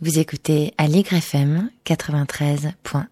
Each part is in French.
Vous écoutez Aligre FM 93.1.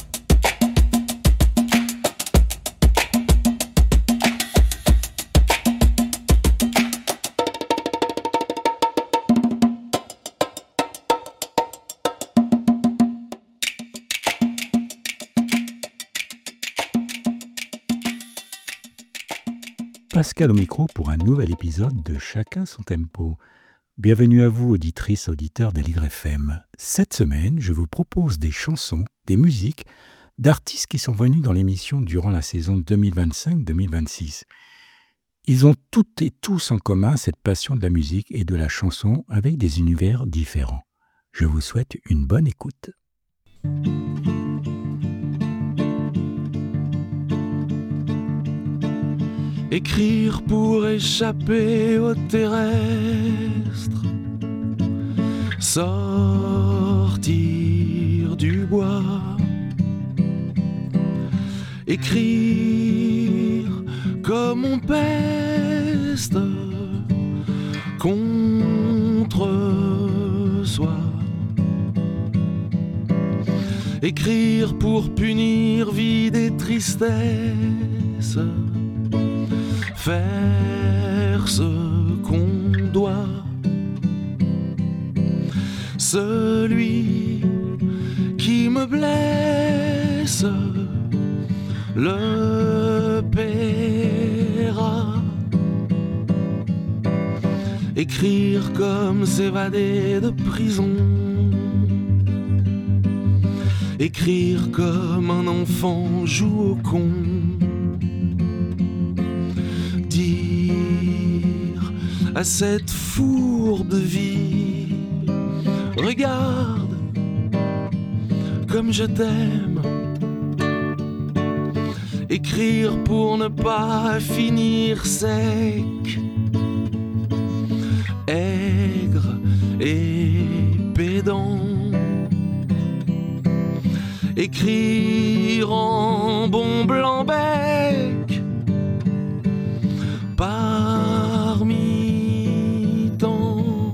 Pascal au micro pour un nouvel épisode de Chacun son tempo. Bienvenue à vous, auditrices, auditeurs d'Aligre FM. Cette semaine, je vous propose des chansons, des musiques d'artistes qui sont venus dans l'émission durant la saison 2025-2026. Ils ont toutes et tous en commun cette passion de la musique et de la chanson avec des univers différents. Je vous souhaite une bonne écoute. Écrire pour échapper au terrestre, sortir du bois, écrire comme on peste contre soi, écrire pour punir vide et tristesse, faire ce qu'on doit. Celui qui me blesse le paiera. Écrire comme s'évader de prison, écrire comme un enfant joue au con, à cette fourbe vie, regarde comme je t'aime. Écrire pour ne pas finir sec, aigre et pédant. Écrire en bon blanc-bec, parmi tant.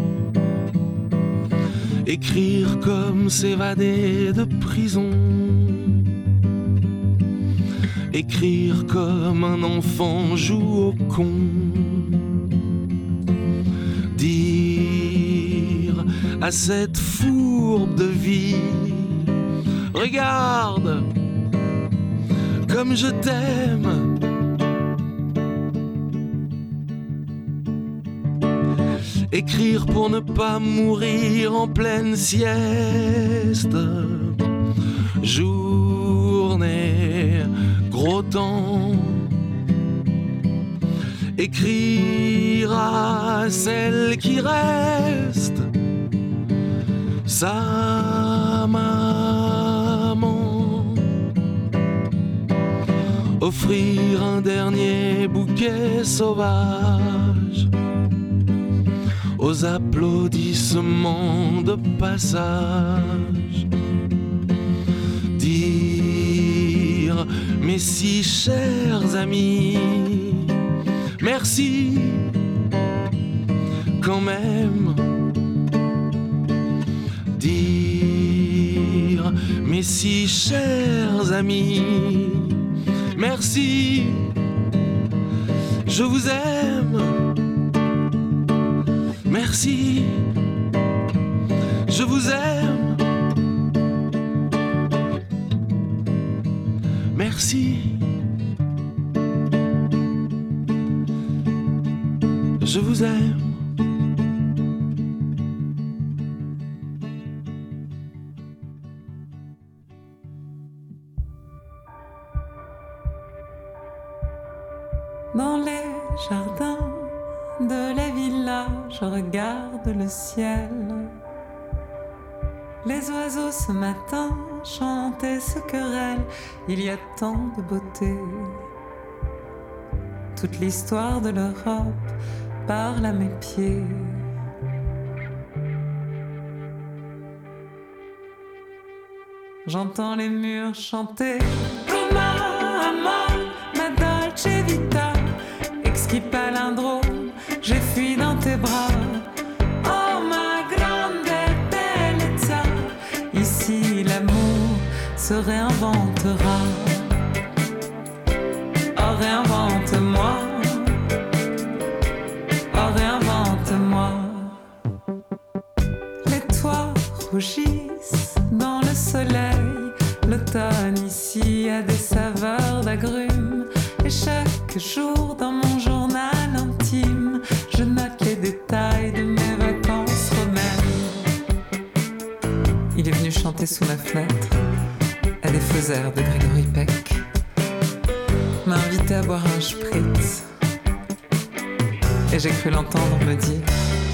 Écrire comme s'évader de prison, écrire comme un enfant joue au con, dire à cette fourbe de vie, regarde comme je t'aime. Écrire pour ne pas mourir en pleine sieste, journée, gros temps. Écrire à celle qui reste, sa maman. Offrir un dernier bouquet sauvage aux applaudissements de passage. Dire, mes si chers amis, merci quand même. Dire, mes si chers amis, merci, je vous aime. Merci, je vous aime. Merci, je vous aime. Dans les jardins de la villa, je regarde le ciel. Les oiseaux ce matin chantent et se querellent. Il y a tant de beauté. Toute l'histoire de l'Europe parle à mes pieds. J'entends les murs chanter Roma, amor, ma dolce vita. Exquis palindrome, j'ai fui dans tes bras. Oh ma grande terre. se réinventera. Oh, réinvente-moi. Oh, réinvente-moi. Les toits rougissent dans le soleil. L'automne ici a des saveurs d'agrumes. Et chaque jour dans mon journal intime, je note les détails de mes vacances romaines. Il est venu chanter sous ma fenêtre à des faussaires de Grégory Peck, m'a invité à boire un spritz, et j'ai cru l'entendre me dire: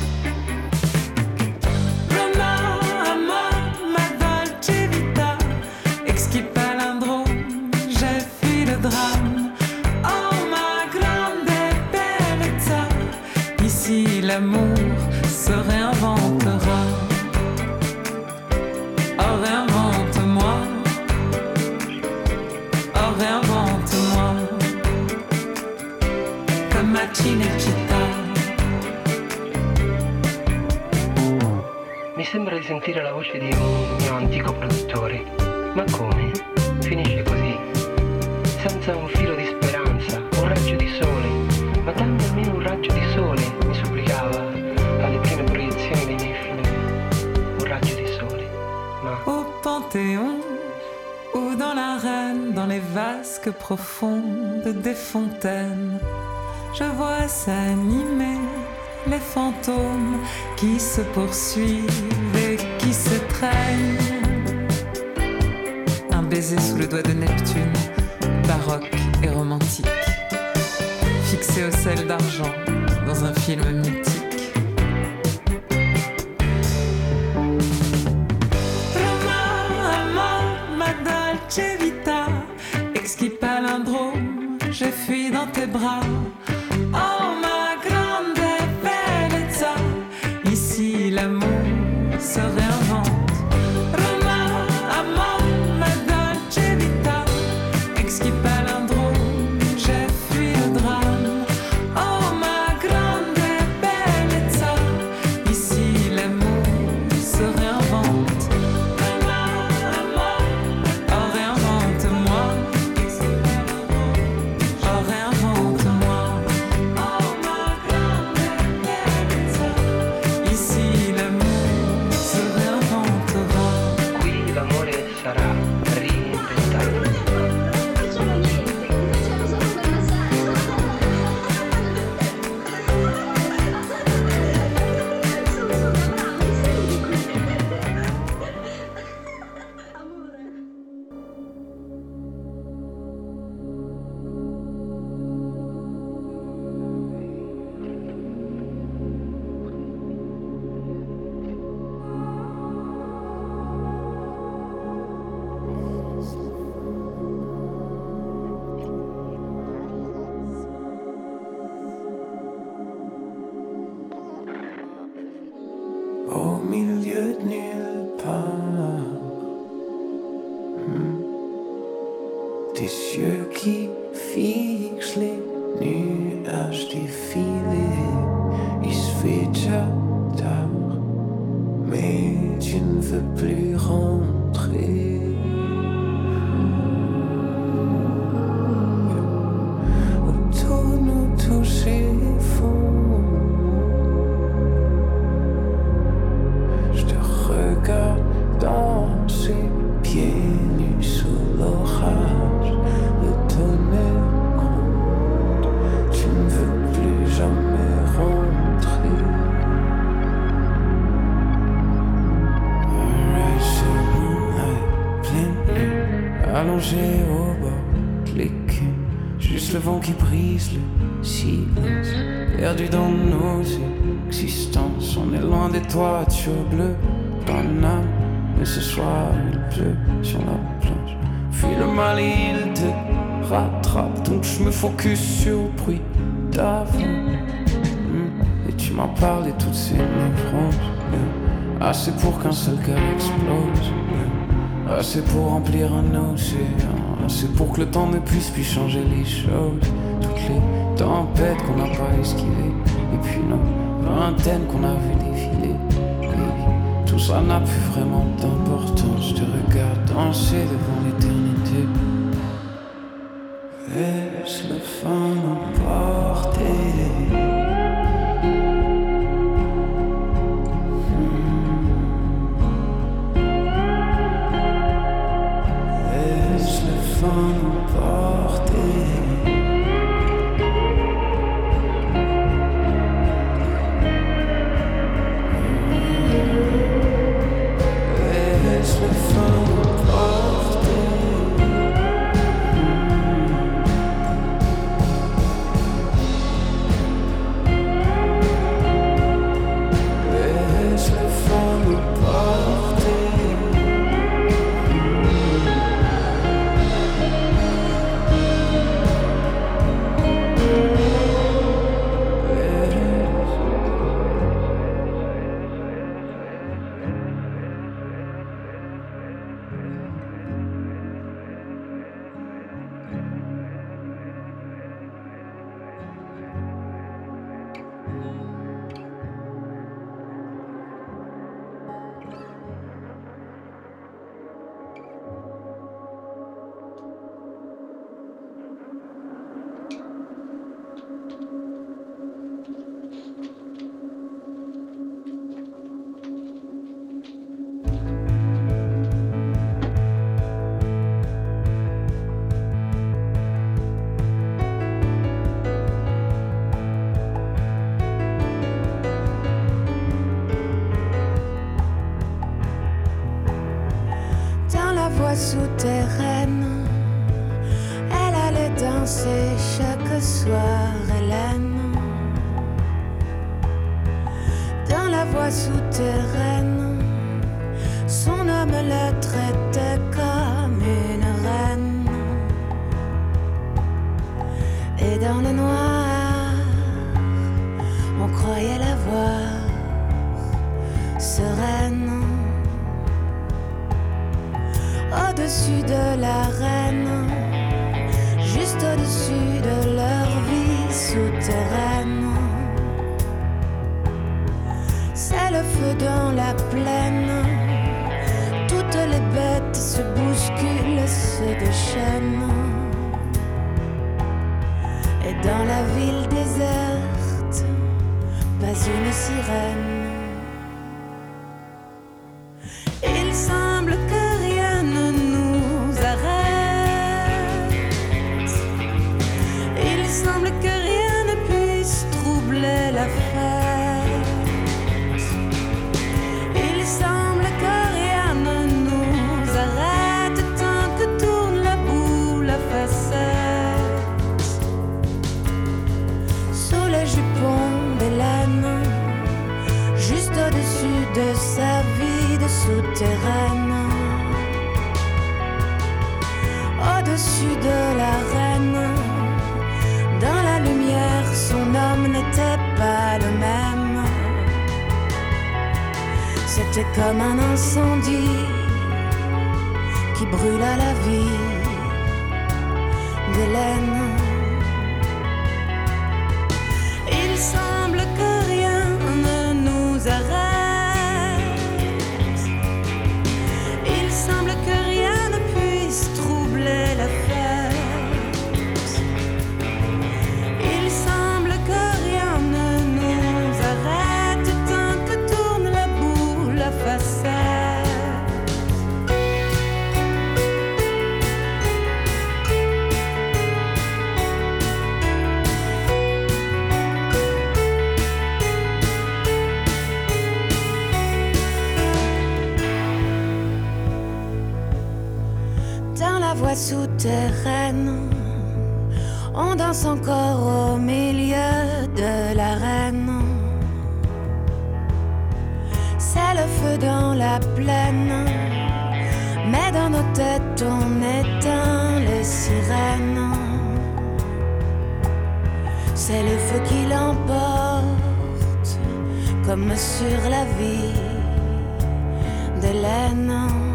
Roma, amor, ma dolce vita, exquis palindrome, j'ai fui le drame. Oh, ma grande bellezza, ici l'amour se réinventera. Oh, réinvente-moi. Oh, réinvente-moi. Comme ma Cinecittà. Mi sembra di sentire la voce di un mio antico produttore. Ma come? Finisce così, senza un filo di speranza, un raggio di sole. Ma dammi almeno un raggio di sole, mi supplicava alle prime proiezioni dei miei film. Un raggio di sole, ma... Au Panthéon ou dans l'arène, dans les vasques profondes des fontaines, je vois s'animer les fantômes qui se poursuivent et qui se traînent. Un baiser sous le doigt de Neptune, baroque et romantique, fixé au sel d'argent dans un film mythique. Roma, amor, ma dolce vita, exquis palindrome, j'ai fui dans tes bras. Oh, ma grande bellezza, ici l'amour se réinvente. Roma, amor, ma dolce vita, exquis palindrome, j'ai fui le drame. Oh, ma grande bellezza, ici l'amour se réinvente. Roma, amor, oh, réinvente-moi. Oh, réinvente-moi. Oh, ma grande bellezza, ici l'amour se réinventera. Qui l'amore sarà reinventato. Au milieu de nulle part, des yeux qui fixent les nuages défilés. Il se fait déjà tard, mais tu ne veux plus rentrer. Autour nous toucher fond. Je te regarde danser, pieds nus sous l'orage. Le tonnerre gronde, tu ne veux plus jamais rentrer. Alright, c'est moonlight, pleine lune, allongé au bord de l'écume. Juste le vent qui brise le silence, perdu dans nos existences. On est loin des toitures bleues banales, mais ce soir il pleut sur la planche. Fuis le mal et il te rattrape, donc je me focus sur le bruit d'avant. Et tu m'en parles de toutes ces névroses, assez pour qu'un seul cœur explose, assez pour remplir un océan, assez pour que le temps ne puisse plus changer les choses. Toutes les tempêtes qu'on n'a pas esquivées, et puis nos vingtaines qu'on a vu défiler. Baby, tout ça n'a plus vraiment d'importance. Je te regarde danser devant l'éternité. Laisse le vent m'emporter. Laisse le vent m'emporter. Souterraine, elle allait danser chaque soir, Hélène. Dans la voie souterraine, son homme la traitait comme une reine. Et dans le noir, on croyait la voir sereine. Au-dessus de l'arène, juste au-dessus de leur vie souterraine. C'est le feu dans la plaine, toutes les bêtes se bousculent, se déchaînent. Et dans la ville déserte, pas une sirène. Il semble que rien ne nous arrête. Il semble que rien ne puisse troubler la fête. Il semble que rien ne nous arrête tant que tourne la boule à facettes. Sous les jupons d'Hélène, juste au-dessus de sa vie de souterraine. Au-dessus de la reine, dans la lumière, son homme n'était pas le même. C'était comme un incendie qui brûla la vie d'Hélène. Il semble que rien ne nous arrête. Il semble que rien ne puisse troubler la fête. Il semble que rien ne nous arrête tant que tourne la boule à facettes. Dans la voie souterraine, on danse encore au milieu de l'arène. C'est le feu dans la plaine, mais dans nos têtes on éteint les sirènes. C'est le feu qui l'emporte, comme sur la vie d'Hélène.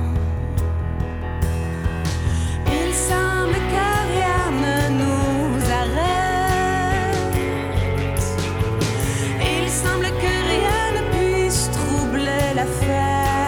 Il semble que rien ne nous arrête. Il semble que rien ne puisse troubler la fête.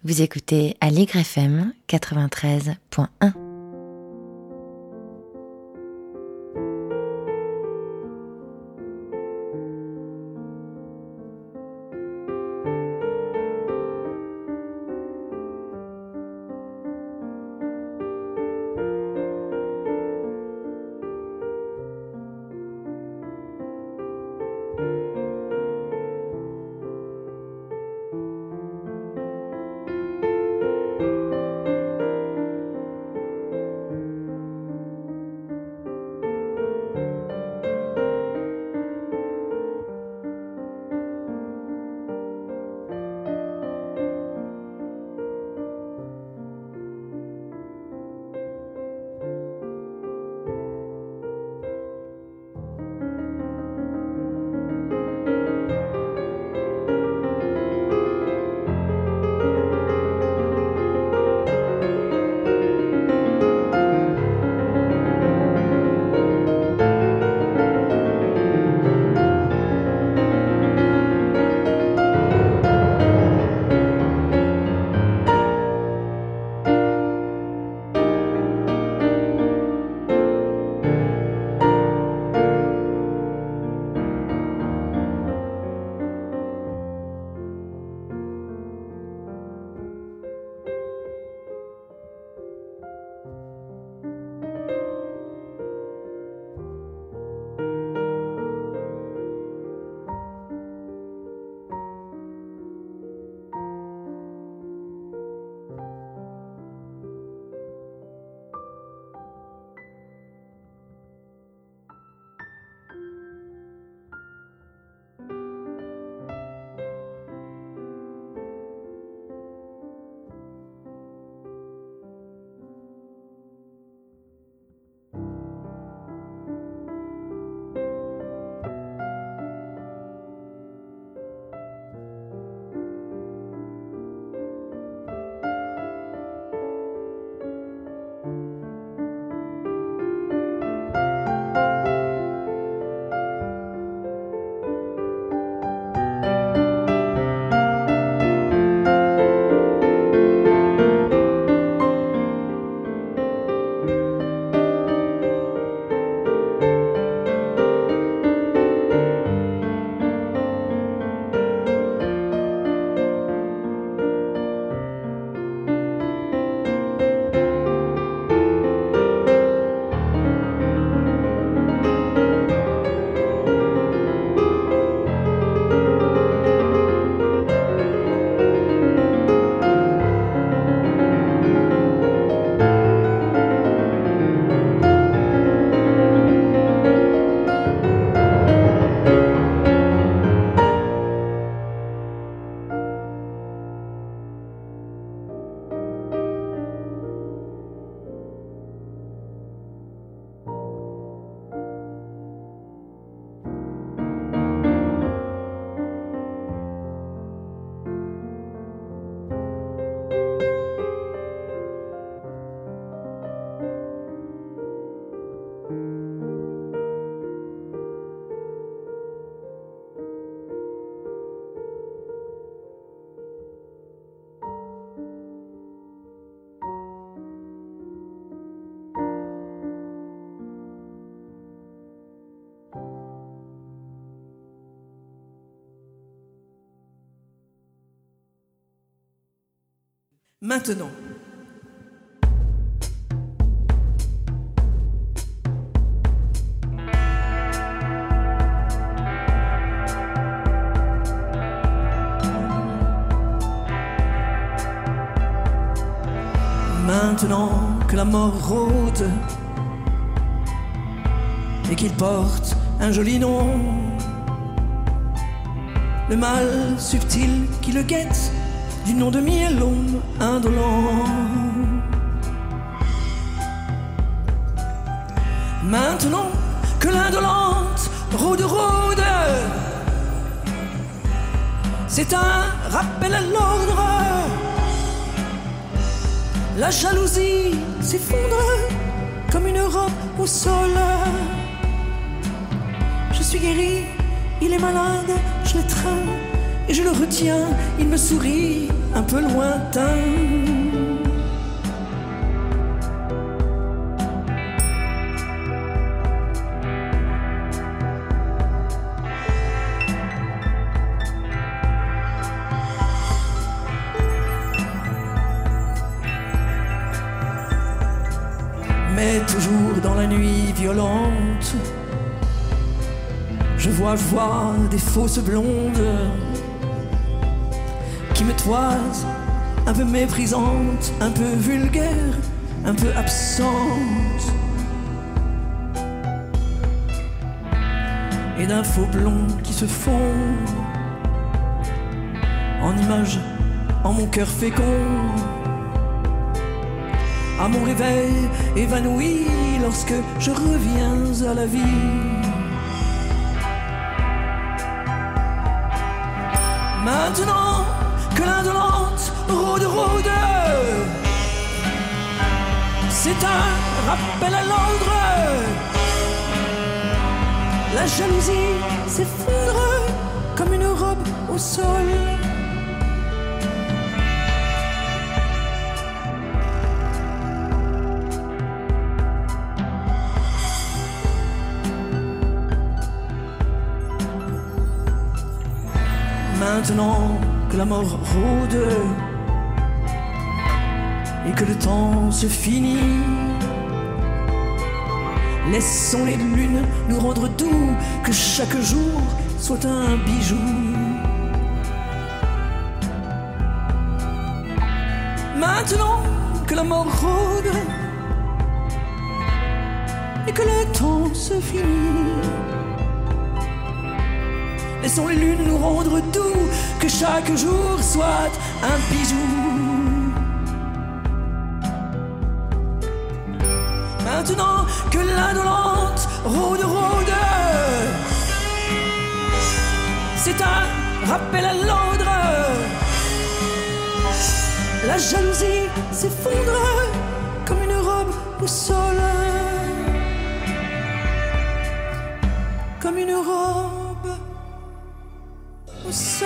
Vous écoutez Aligre FM 93.1. Maintenant. Maintenant que la mort rôde et qu'il porte un joli nom, le mal subtil qui le guette du nom de Miellum indolent. Maintenant que l'indolente rôde, c'est un rappel à l'ordre. La jalousie s'effondre comme une robe au sol. Je suis guéri, il est malade, je l'étreins et je le retiens, il me sourit. un peu lointain. Mais toujours dans la nuit violente, je vois des fausses blondes qui me toisent, un peu méprisantes, un peu vulgaires, un peu absentes. Et d'un faux blond qui se fond en images en mon cœur fécond. À mon réveil évanoui lorsque je reviens à la vie. Maintenant que l'indolente rôde, c'est un rappel à l'ordre. La jalousie s'effondre comme une robe au sol. Maintenant que la mort rôde et que le temps se finit, laissons les lunes nous rendre doux, que chaque jour soit un bijou. Maintenant que la mort rôde et que le temps se finit, laissons les lunes nous rendre doux, que chaque jour soit un bijou. Maintenant que l'indolente rôde, c'est un rappel à l'ordre. La jalousie s'effondre comme une robe au sol. Comme une robe au sol.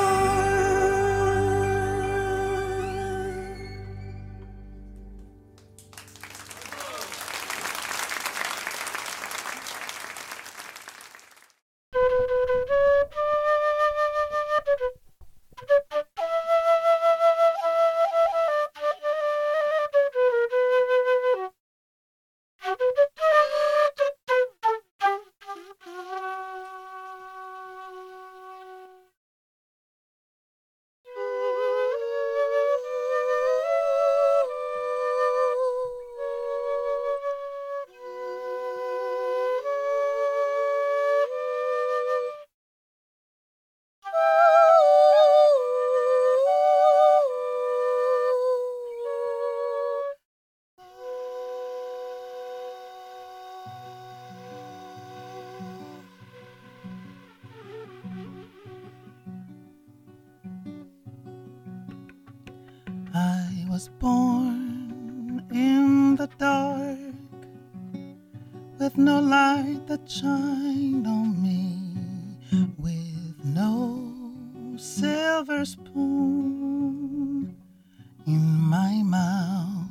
I was born in the dark, with no light that shined on me, with no silver spoon in my mouth.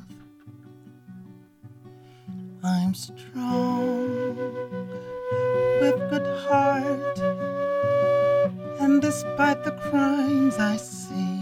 I'm strong, with good heart, and despite the crimes I see,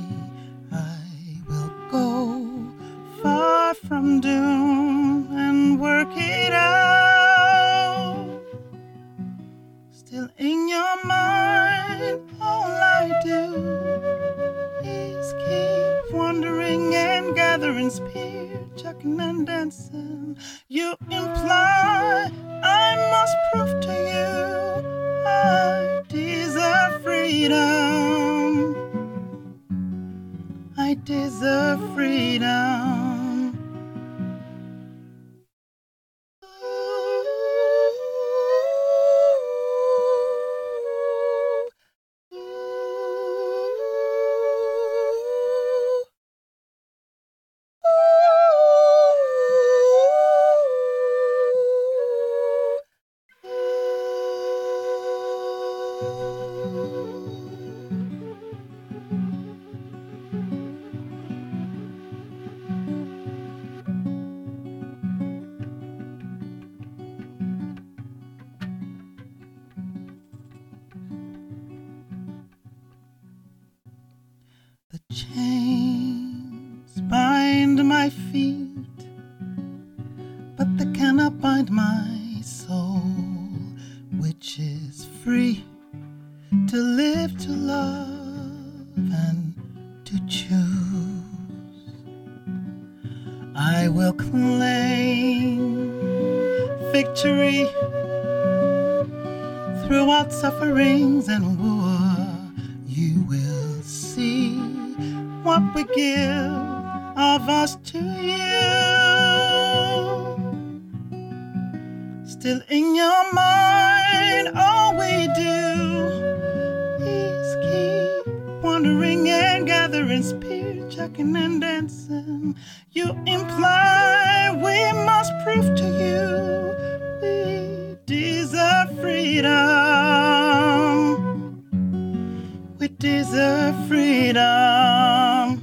far from doom and work it out. Still in your mind, all I do is keep wandering and gathering spear, chucking and dancing. You imply I must prove to you I deserve freedom. I deserve freedom. find my soul, which is free to live, to love, and to choose. I will claim victory throughout sufferings and war. You will see what we give of us to you. Still in your mind, all we do is keep wandering and gathering spirit, checking and dancing. You imply we must prove to you we deserve freedom. We deserve freedom.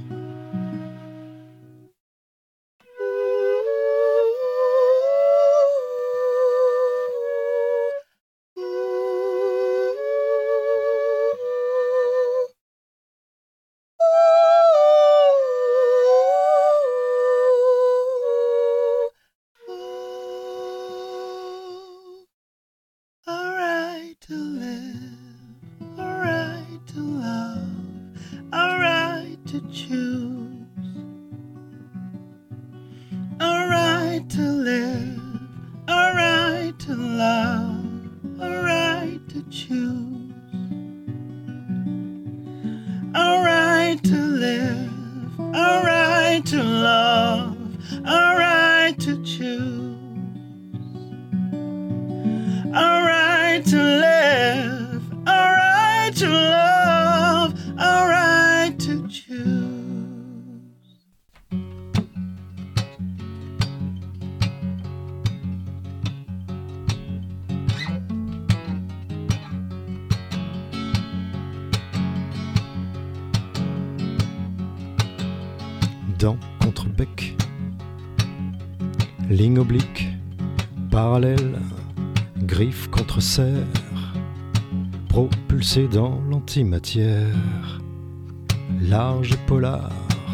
Dents contre bec, ligne oblique, parallèle, griffe contre serre, propulsé dans l'antimatière, large et polar,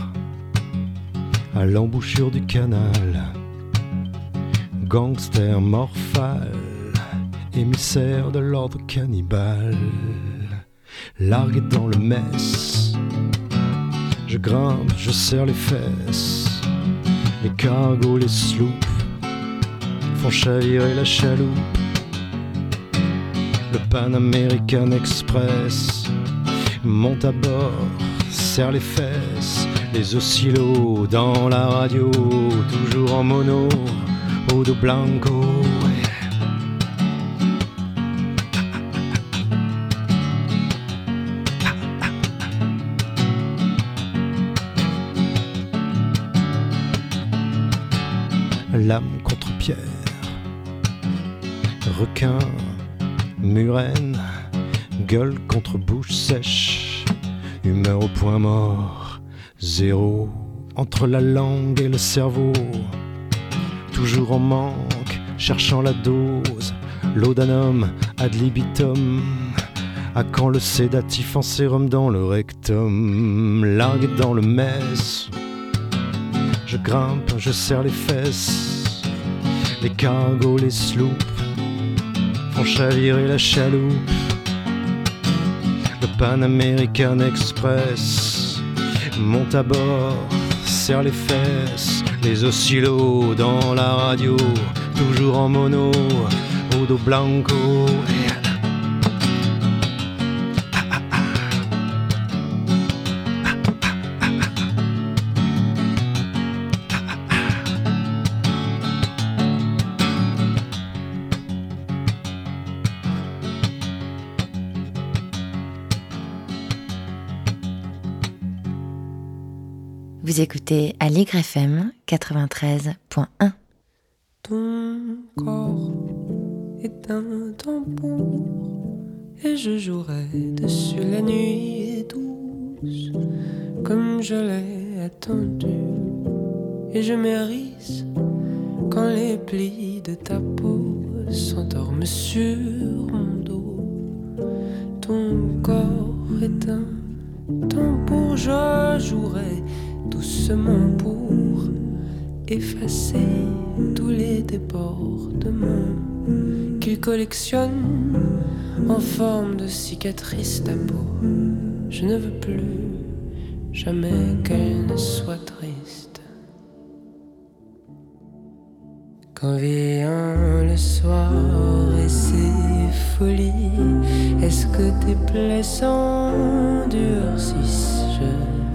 à l'embouchure du canal, gangster morphal, émissaire de l'ordre cannibale, largué dans le mess. Je grimpe, je serre les fesses, les cargos, les sloops font chavirer la chaloupe. Le Pan American Express monte à bord, serre les fesses, les oscillos dans la radio, toujours en mono, Odo Blanco. Lame contre pierre, requin, murène, gueule contre bouche sèche, humeur au point mort, zéro entre la langue et le cerveau, toujours en manque, cherchant la dose, laudanum ad libitum, à quand le sédatif en sérum dans le rectum, largué dans le mess. Je grimpe, je serre les fesses, les cargos, les sloops font chavirer la chaloupe. Le Pan American Express monte à bord, serre les fesses, les oscillos dans la radio, toujours en mono, Odo Blanco. Vous écoutez Aligre FM 93.1. Ton corps est un tambour et je jouerai dessus la nuit est douce comme je l'ai attendu et je m'hérisse quand les plis de ta peau s'endorment sur mon dos. Ton corps est un tambour, je jouerai doucement pour effacer tous les débordements qu'il collectionne en forme de cicatrice ta peau. Je ne veux plus jamais qu'elle ne soit triste. Quand vient le soir et ses folies, est-ce que tes plaies s'endurcissent? Je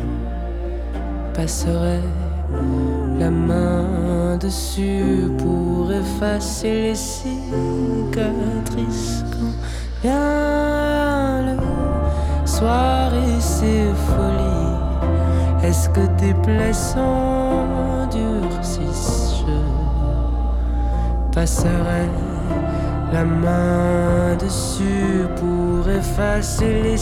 passerai la main dessus pour effacer les cicatrices. Quand vient le soir et ses folies, est-ce que tes plaies s'endurcissent? Je passerai la main dessus pour effacer les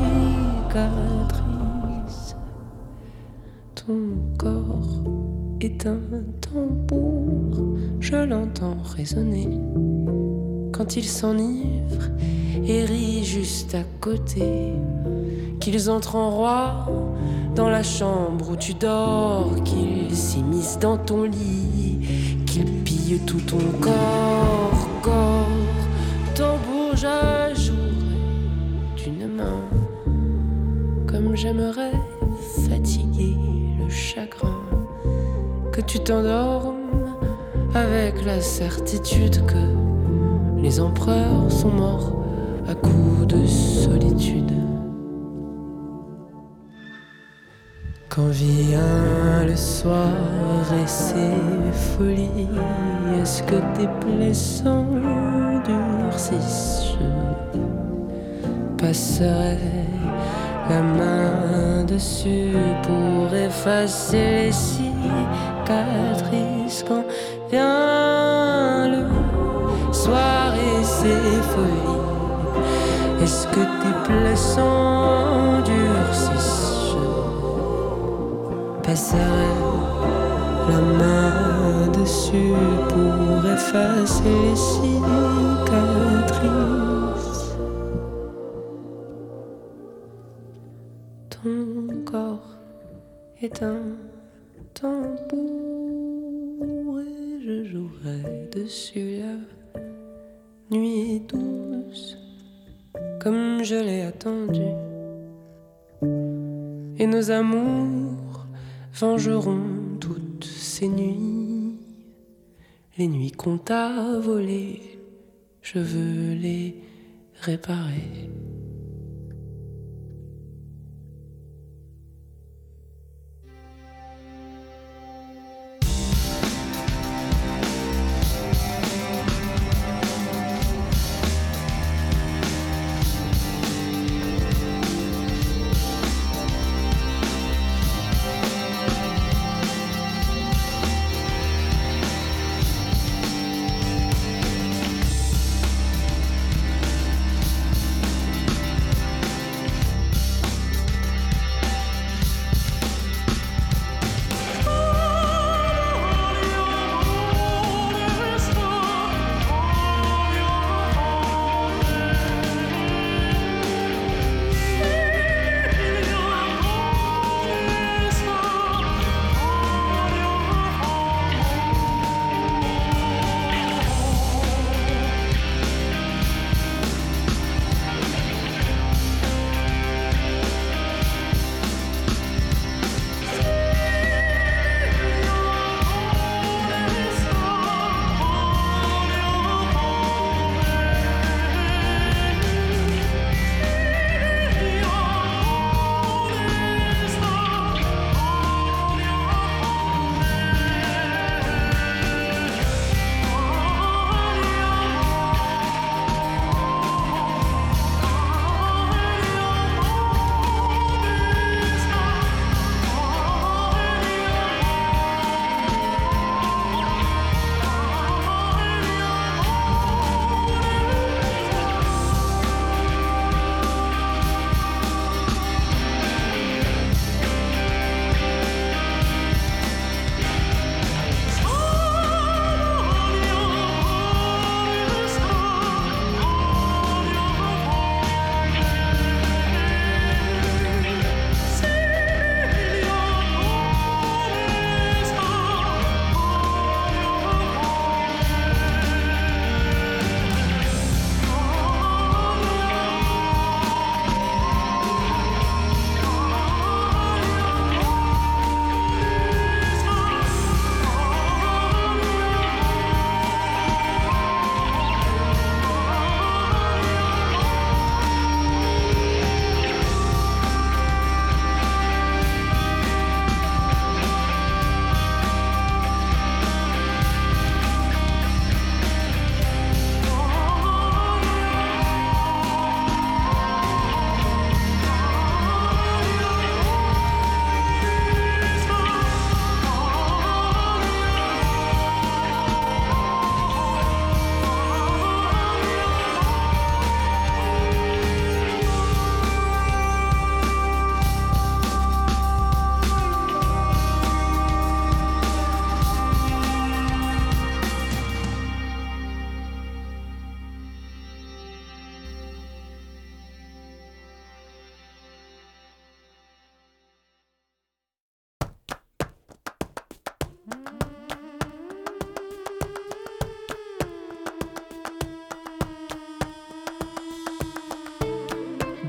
cicatrices. Ton corps est un tambour, je l'entends résonner quand il s'enivre et rit juste à côté. Qu'ils entrent en roi dans la chambre où tu dors, qu'ils s'immiscent dans ton lit, qu'ils pillent tout ton corps, tambour, je jouerai d'une main comme j'aimerais fatiguer le chagrin. Que tu t'endormes avec la certitude que les empereurs sont morts à coups de solitude. Quand vient le soir et ses folies, est-ce que tes plaies s'endurcissent? Je passerai la main dessus pour effacer les cicatrices. Quand vient le soir et ses folies, est-ce que tes plaies s'endurcissent? Je passerai la main dessus pour effacer les cicatrices. Ton corps est un tambour et je jouerai dessus la nuit douce comme je l'ai attendu. Et nos amours vengeront toutes ces nuits. Les nuits qu'on t'a volées, je veux les réparer.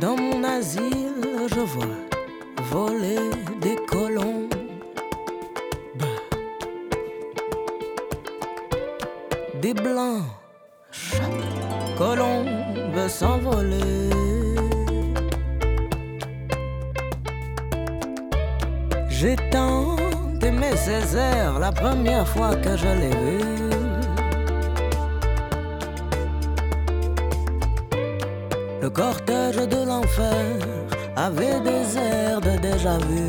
Dans mon asile, je vois voler des colombes. Des blanches colombes s'envoler. J'ai tant aimé ces airs la première fois que je l'ai vu. Le cortège de l'enfer avait des airs de déjà-vu.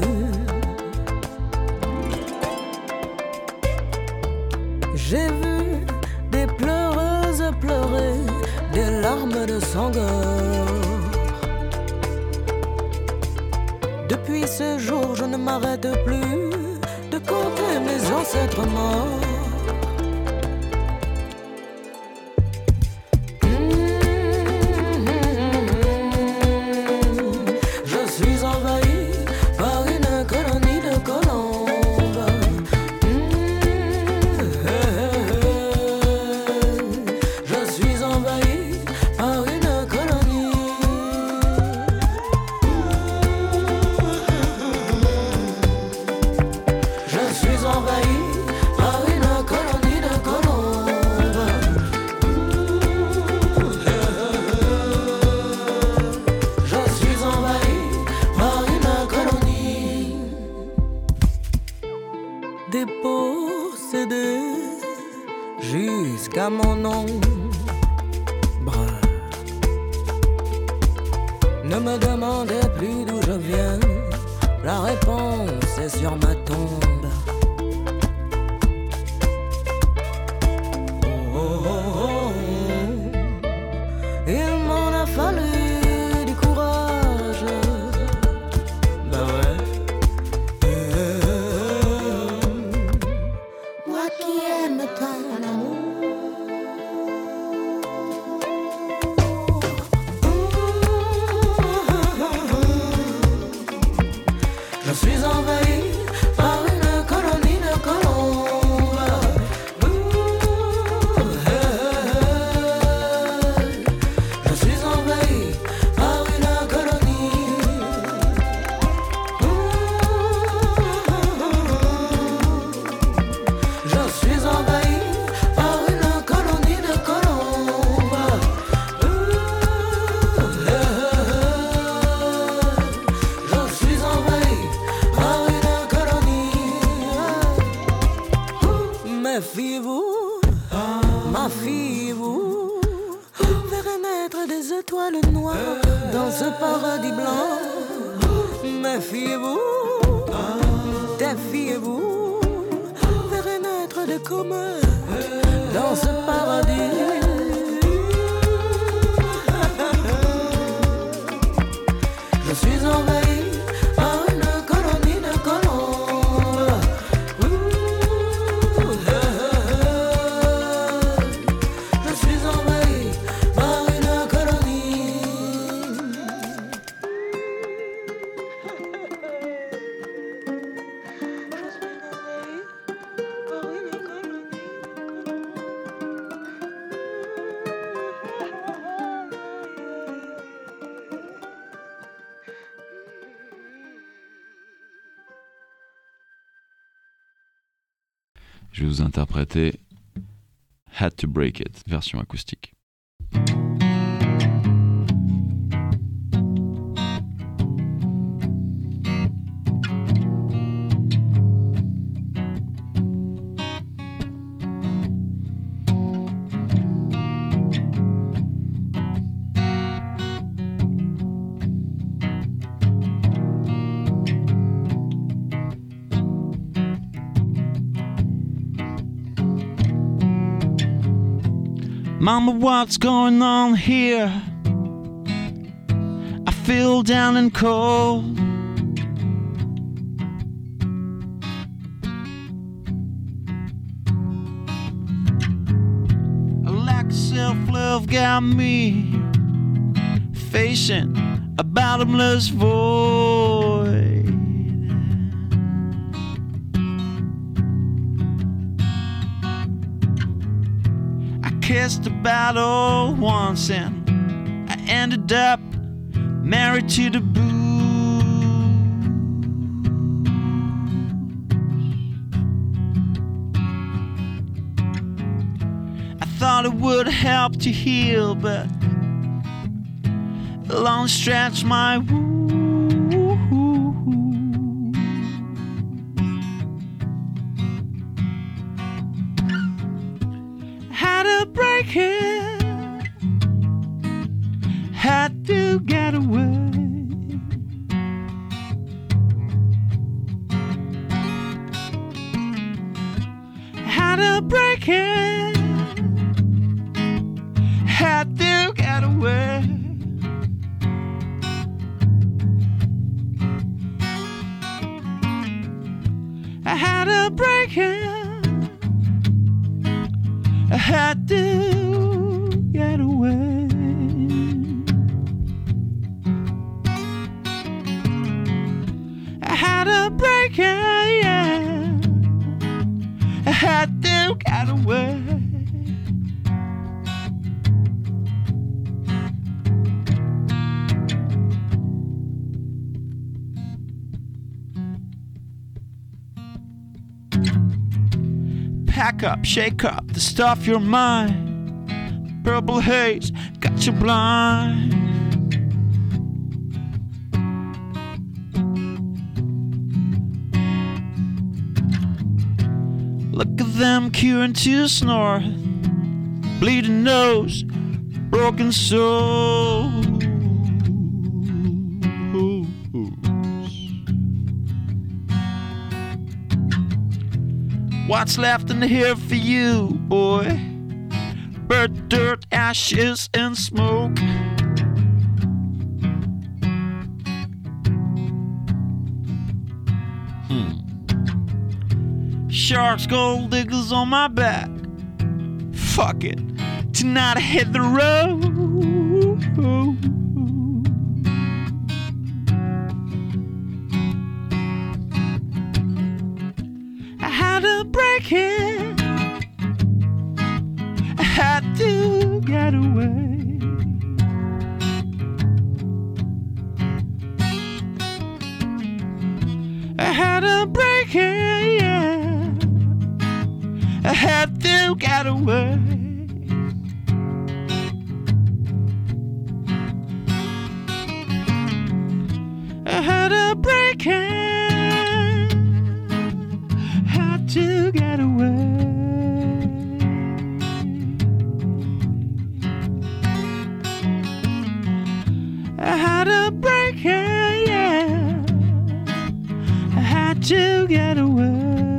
J'ai vu des pleureuses pleurer des larmes de sangueur. Depuis ce jour, je ne m'arrête plus de compter mes ancêtres morts. Dépossédé jusqu'à mon ombre. Ne me demandez plus d'où je viens, la réponse est sur ma tombe. Oh, oh, oh, oh. Il m'en a fallu du courage. Bah ouais. Moi qui aime ton amour. Je suis envahi par une colonie de colombes. Je suis envahi par une colonie. Je suis envahi par une colonie de colombes. Je suis envahi par une colonie. Méfiez-vous, ma fille, vous verrez naître des étoiles noires dans ce paradis blanc. Méfiez-vous, défiez-vous, verrez naître des comètes dans ce paradis. Je suis envahi par une colonie de colombes. Je suis envahi par une colonie. Je vais vous interpréter Had to Break It, version acoustique. Mama, what's going on here? I feel down and cold. A lack of self-love got me facing a bottomless void. Kissed a battle once and I ended up married to the booze. I thought it would help to heal, but it'll only stretch my wound. Had to break it, had to get away. Had to break it, had to get away. I had to break it, I had to get away. I had to break it, yeah. I had to get away. Pack up, shake up the stuff you're mine. Purple haze got you blind. Look at them queuing to snore, bleeding nose, broken soul. What's left in here for you, boy? Bird, dirt, ashes, and smoke. Sharks, gold diggers on my back. Fuck it, tonight I hit the road. I had to break it, I had to get away. I had to break it, yeah. I had to get away. I had to break it, had to get away. I had to break it, yeah. I had to get away.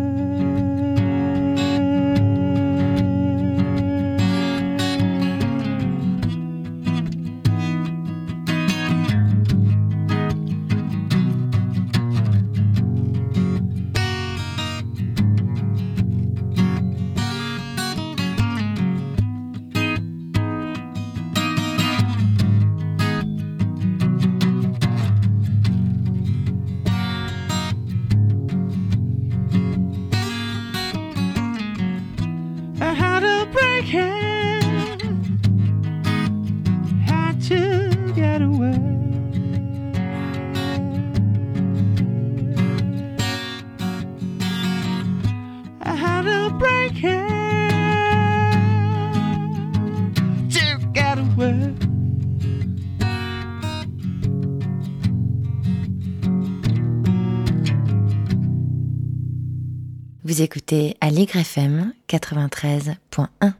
Vous écoutez Aligre FM 93.1.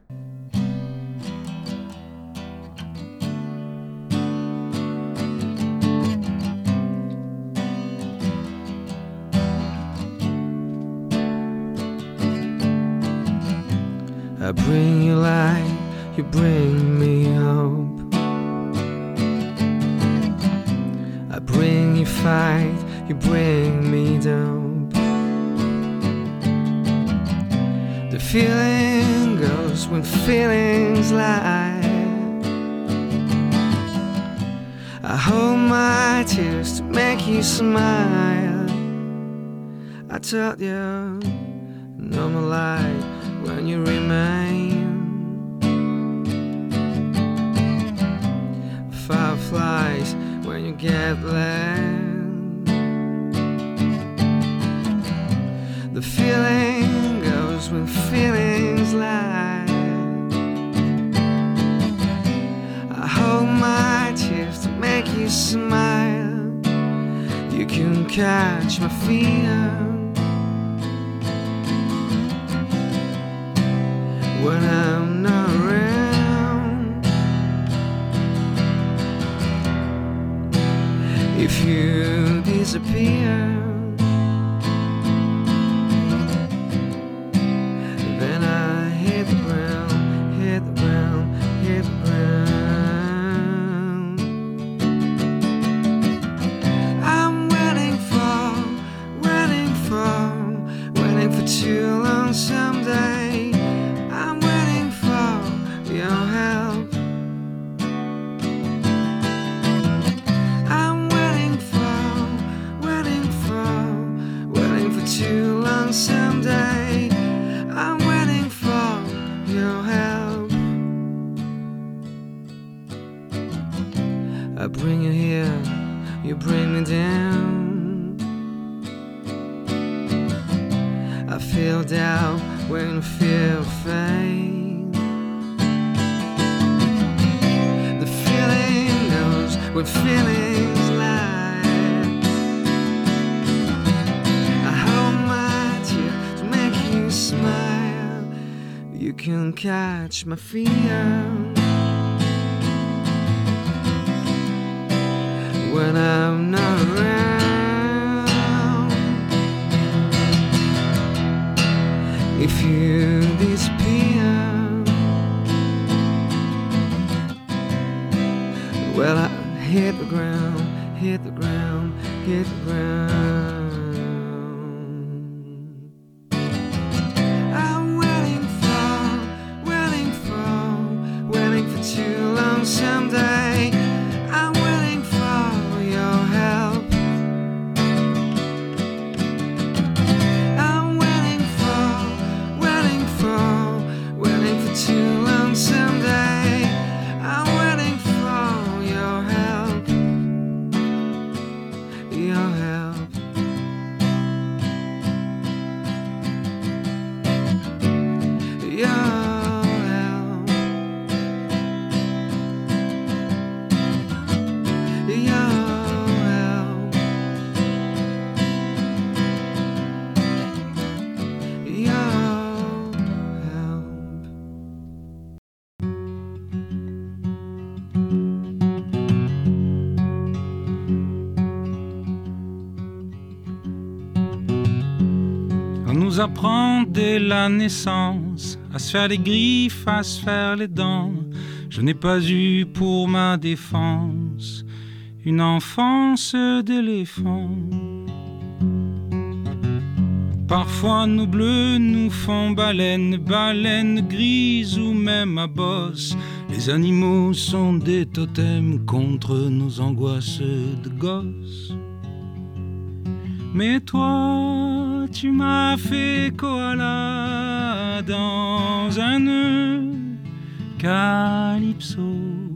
I bring you light, you bring me hope. I bring you fight, you bring me down. The feeling goes when feelings lie. I hold my tears to make you smile. I told you, no more light when you remain. Fireflies when when you get there. The feeling goes when feelings lie. I hold my tears to make you smile. You can catch my fear when I'm not around. If you disappear, then I hit the ground, hit the ground, hit the ground. I'm waiting for too long someday. I'm waiting for your help. I'm waiting for too long someday. I'm waiting for your help. I bring you here, you bring me down. I feel doubt when fear fades. The feeling knows when feelings lie. I hold my tears to make you smile. You can catch my fear when I'm not around. If you disappear, well, I hit the ground, hit the ground, hit the ground. I'm waiting for too long someday. I'm waiting for your help. I'm waiting for too long someday. I'm waiting for your help. Your help. Your help. Your help. Your help. On nous apprend dès la naissance à se faire les griffes, à se faire les dents. Je n'ai pas eu pour ma défense une enfance d'éléphant. Parfois nos bleus nous font baleine, baleine grise ou même à bosse. Les animaux sont des totems contre nos angoisses de gosses. Mais toi, tu m'as fait koala dans un nœud calypso.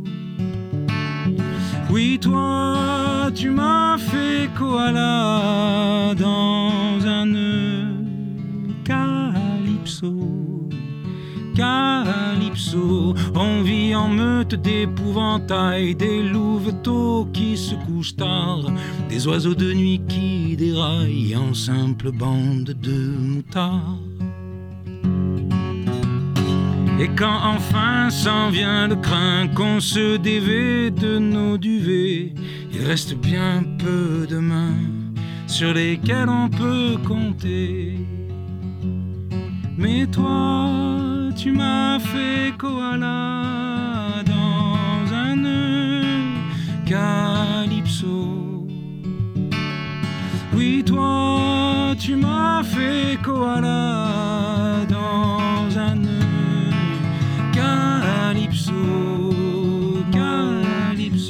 Oui, toi, tu m'as fait koala dans un nœud calypso. Calypso, on vit en meute d'épouvantail, des louveteaux qui se couchent tard, des oiseaux de nuit qui déraillent en simple bande de moutards. Et quand enfin s'en vient le crin qu'on se dévait de nos duvets, il reste bien peu de mains sur lesquelles on peut compter. Mais toi, tu m'as fait koala dans un nœud calypso. Oui, toi, tu m'as fait koala dans un nœud calypso, calypso.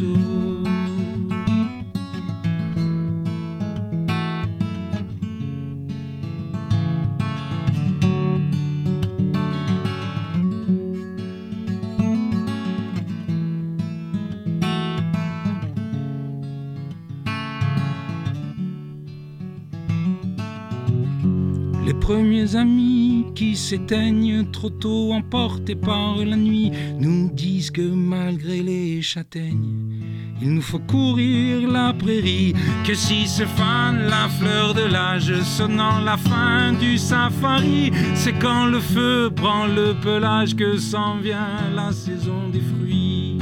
premiers amis qui s'éteignent trop tôt, emportés par la nuit, nous disent que malgré les châtaignes, il nous faut courir la prairie, que si se fane la fleur de l'âge sonnant la fin du safari, c'est quand le feu prend le pelage que s'en vient la saison des fruits.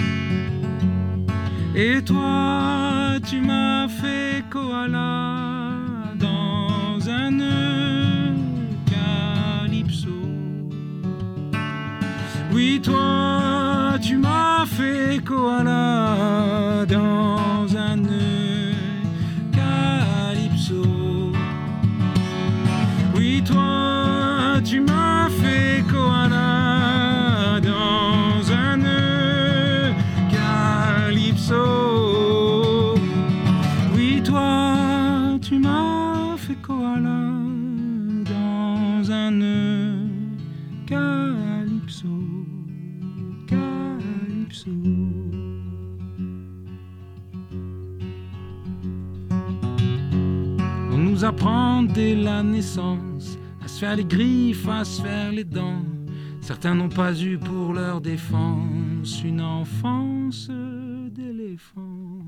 Et toi, tu m'as fait koala dans un nœud calypso. Oui, toi, tu m'as fait koala dans un nœud calypso. Oui, toi, tu m'as fait koala dans un nœud calypso. Oui, toi, tu m'as fait koala dans un nœud calypso. Calypso. On nous apprend dès la naissance à se faire les griffes, à se faire les dents. Certains n'ont pas eu pour leur défense une enfance d'éléphant.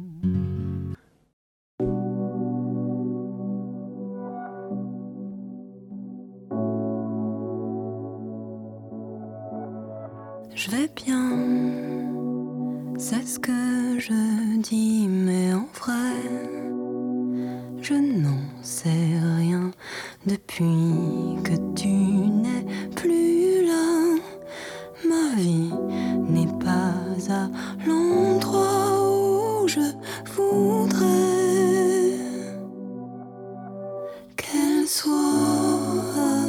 Je vais bien, c'est ce que je dis, mais en vrai, je n'en sais rien depuis que tu n'es plus là. Ma vie n'est pas à l'endroit où je voudrais qu'elle soit.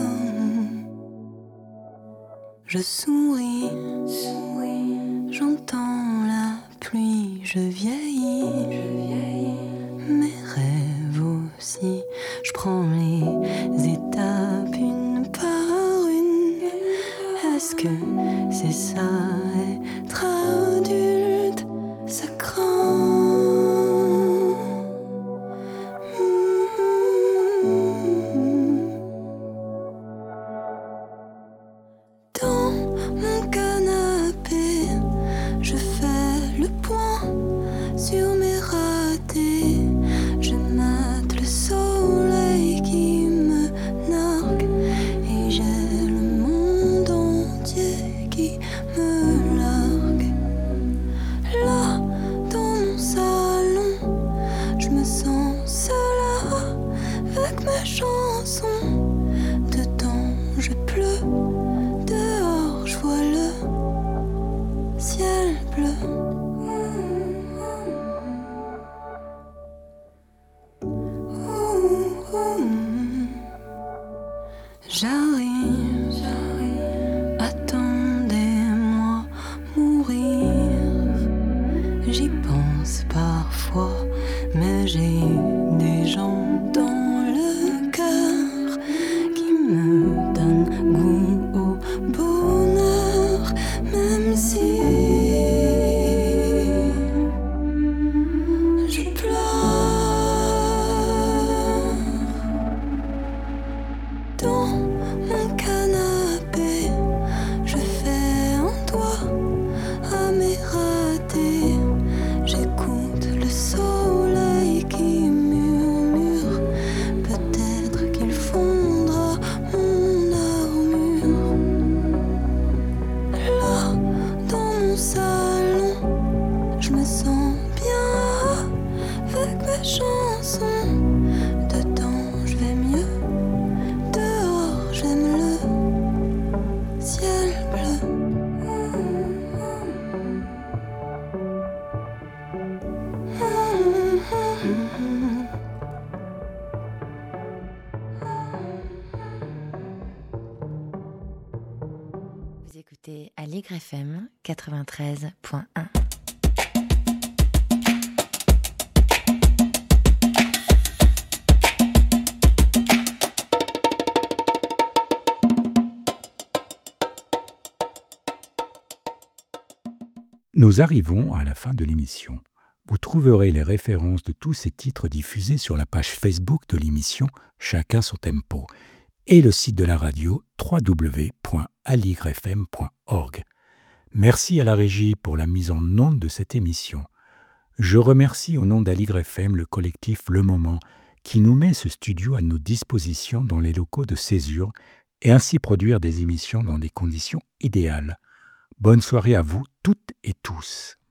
Je souris, j'entends la pluie, je vieillis, mes rêves aussi, je prends les étapes une par une. Est-ce que c'est ça, être adulte, ça craint? Dans mon canapé, je fais le point sur mes ratés. Je mate le soleil qui me nargue et j'ai le monde entier qui me largue. Là, dans mon salon, je me sens seule avec mes chansons. Dedans, je pleure. Dehors, je vois le ciel bleu. J'arrive, attendez-moi mourir. J'y pense parfois, mais j'ai des gens dans le cœur qui me donnent goût au bonheur, même si je pleure. Dans mon canapé, je fais un doigt à mes ratés. J'écoute le soleil qui murmure. Peut-être qu'il fondra mon armure. Là, dans mon salon, je me sens bien avec mes chansons. Dedans, je vais mieux. Dehors, j'aime le ciel bleu. Vous écoutez Aligre FM 93.1. Nous arrivons à la fin de l'émission. Vous trouverez les références de tous ces titres diffusés sur la page Facebook de l'émission Chacun son tempo. et le site de la radio www.aligrefm.org. Merci à la régie pour la mise en onde de cette émission. Je remercie au nom d'Aligre FM le collectif Le Moment qui nous met ce studio à nos dispositions dans les locaux de Césure et ainsi produire des émissions dans des conditions idéales. Bonne soirée à vous toutes et tous.